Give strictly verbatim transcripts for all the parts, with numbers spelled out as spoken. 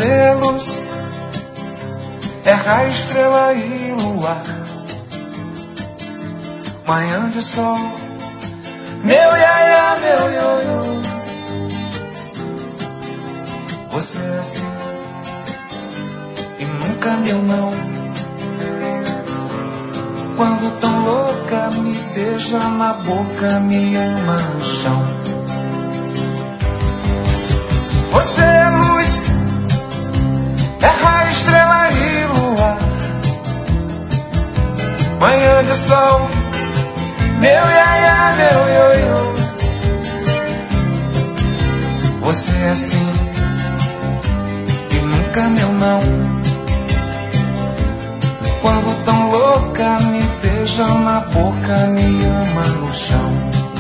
Você é luz, é raio, estrela e luar, manhã de sol, meu iaia, meu ioiô. Você é assim e nunca meu não. Quando tão louca me beija na boca, me ama no chão. Você é luz, é raio, estrela e luar, manhã de sol, meu iaia, meu ioiô. Você é assim e nunca meu não. Quando tão louca me beija na boca, me ama no chão.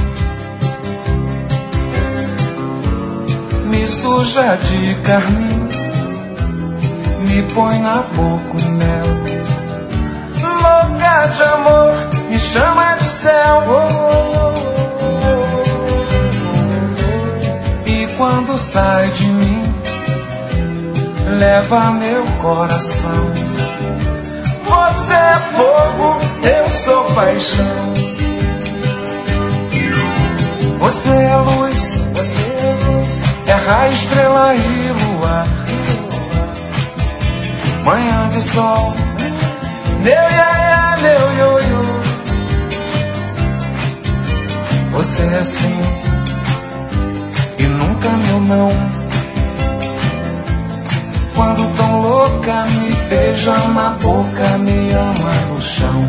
Me suja de carmim, me põe na boca o mel. Louca de amor, me chama de céu. E quando sai de mim, leva meu coração. Você é fogo, eu sou paixão. Você é luz, é raio, estrela e luar, manhã de sol, meu iaia, meu ioiô. Você é assim e nunca meu não. Quando tão louca me beija na boca, me ama no chão.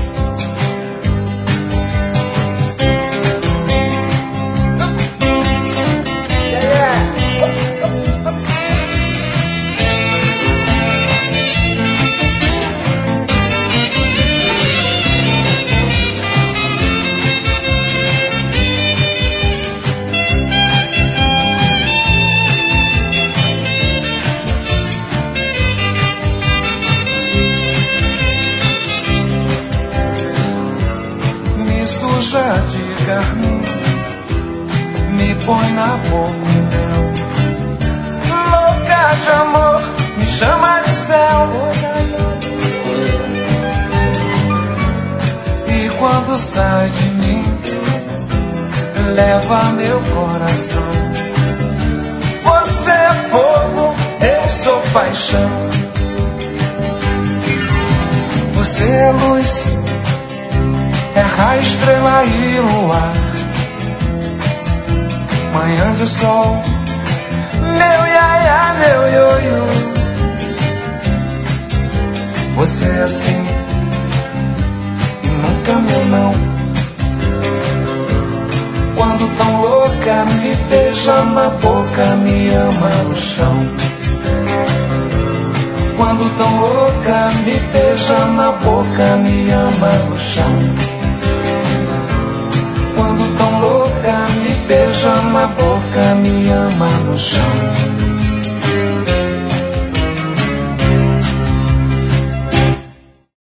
De carmim, me põe na boca o mel. Louca de amor, me chama de céu. E quando sai de mim, leva meu coração. Você é fogo, eu sou paixão. Você é luz, é raio, estrela e luar, manhã de sol, meu iaia, meu ioiô. Você é assim e nunca meu não. Quando tão louca me beija na boca, me ama no chão. Quando tão louca me beija na boca, me ama no chão. Quando tão louca me beija na boca, me ama no chão.